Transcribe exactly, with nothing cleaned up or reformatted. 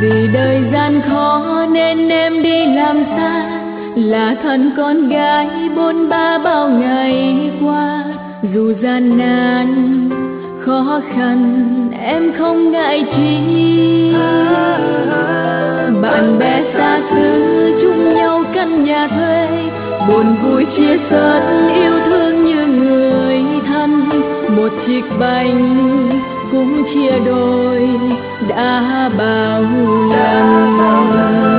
Vì đời gian khó nên em đi làm xa, là thân con gái bôn ba bao ngày qua. Dù gian nan khó khăn em không ngại chi, bạn bè xa xứ chung nhau căn nhà thuê, buồn vui chia sớt yêu thương như người thân. Một chiếc bánh cũng chia đôi đã bao lần.